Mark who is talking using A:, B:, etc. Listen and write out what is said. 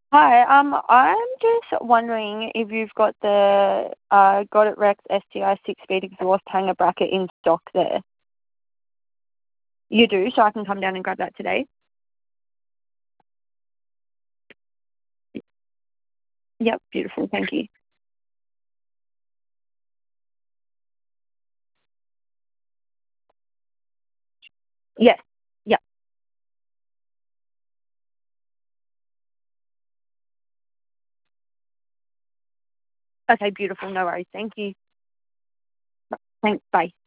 A: Hi, I'm just wondering if you've got the Got It Rex STI 6-speed exhaust hanger bracket in stock there. You do, so I can come down and grab that today? Yep, beautiful, thank you. Yes, yep. Okay, beautiful, no worries, thank you. Thanks, bye.